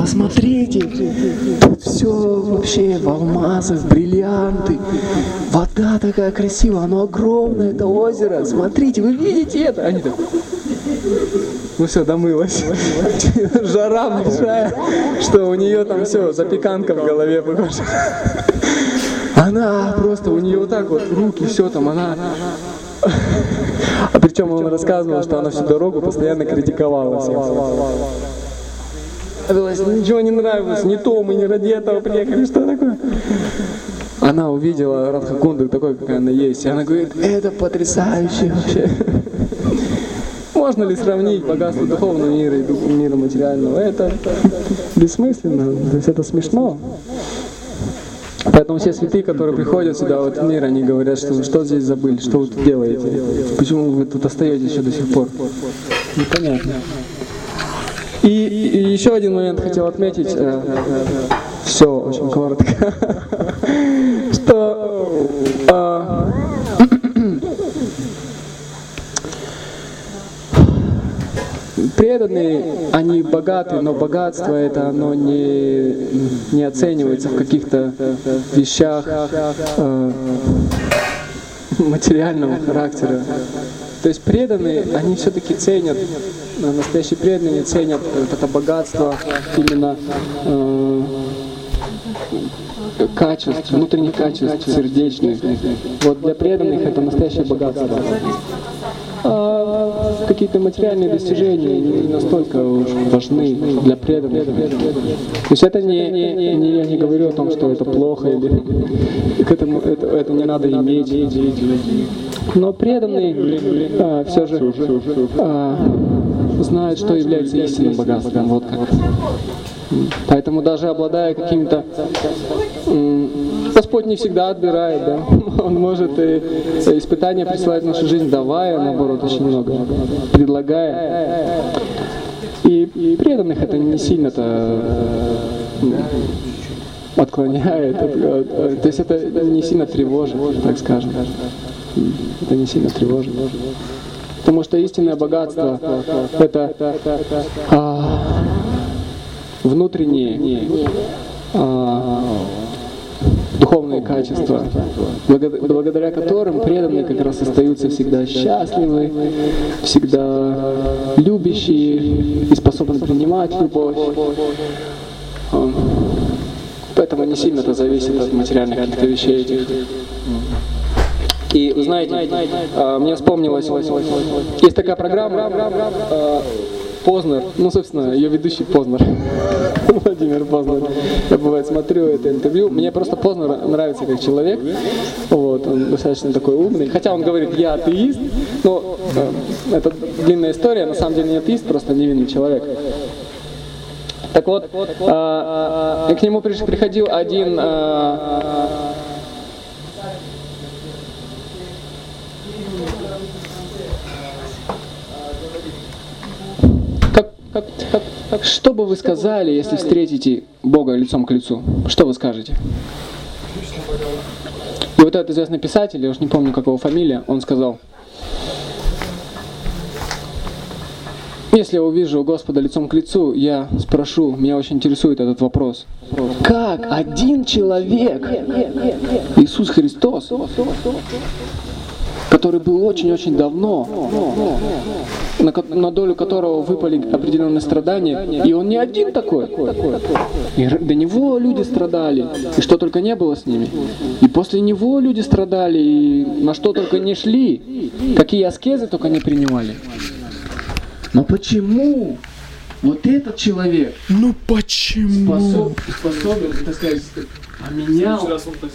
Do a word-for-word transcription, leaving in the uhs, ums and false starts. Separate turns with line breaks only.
посмотрите, тут все вообще в алмазах, бриллианты, вода такая красивая, оно огромное, это озеро, смотрите, вы видите это? Они так, ну все, домылась. Жара большая, что у нее там все, запеканка в голове, похоже. Она просто, у нее вот так вот руки, все там, она... А причем он рассказывал, что она всю дорогу постоянно критиковала всех. Ничего не нравилось, не то, мы не ради этого приехали, что такое? Она увидела Радхакунду такой, какая она есть, и она говорит, это потрясающе вообще. Можно ли сравнить богатство духовного мира и мира материального? Это бессмысленно, то есть это смешно. Поэтому все святые, которые приходят сюда, в этот мир, они говорят, что что здесь забыли, что вы тут делаете, почему вы тут остаетесь еще до сих пор. Непонятно. И, и еще один момент хотел отметить, э, все очень коротко, что э, преданные, они богаты, но богатство это оно не, не оценивается в каких-то вещах э, материального характера. То есть преданные, они все-таки ценят, настоящие преданные ценят это богатство именно э, качеств, внутренних качеств, сердечных. Вот для преданных это настоящее богатство. А какие-то материальные достижения не настолько уж важны для преданных. То есть это не, не, не я не говорю о том, что это плохо или к этому это, это не надо иметь. Но преданные а, все же а, знают, что является истинным богатством. Вот как. Поэтому даже обладая какими-то... Господь не всегда отбирает, да? Он может и испытания присылать в нашу жизнь, давая, наоборот, очень много, предлагая. И, и преданных это не сильно-то отклоняет, то есть это не сильно тревожит, так скажем. Это не сильно тревожит. Потому что истинное богатство — это а, внутренние а, духовные качества, благодаря которым преданные как раз остаются всегда счастливы, всегда любящие и способны принимать любовь. Поэтому не сильно это зависит от материальных каких-то вещей этих. И вы знаете, мне вспомнилось, есть такая программа Познер, ну, собственно, ее ведущий Познер, Владимир Познер. Я, бывает, смотрю это интервью. Мне просто Познер нравится как человек. Вот, он достаточно такой умный. Хотя он говорит, я атеист, но э, это длинная история, на самом деле не атеист, просто невинный человек. Так вот, э, э, к нему приходил один... Э, Как, как, как, что бы вы сказали, если встретите Бога лицом к лицу? Что вы скажете? И вот этот известный писатель, я уж не помню, какого фамилия, он сказал: если я увижу Господа лицом к лицу, я спрошу, меня очень интересует этот вопрос. Как один человек, Иисус Христос, который был очень-очень давно, на, на долю которого выпали определенные страдания, и он не один такой. И до него люди страдали, и что только не было с ними. И после него люди страдали, и на что только не шли, какие аскезы только не принимали. Но почему вот этот человек
ну почему?
Способ, способен, так сказать, поменял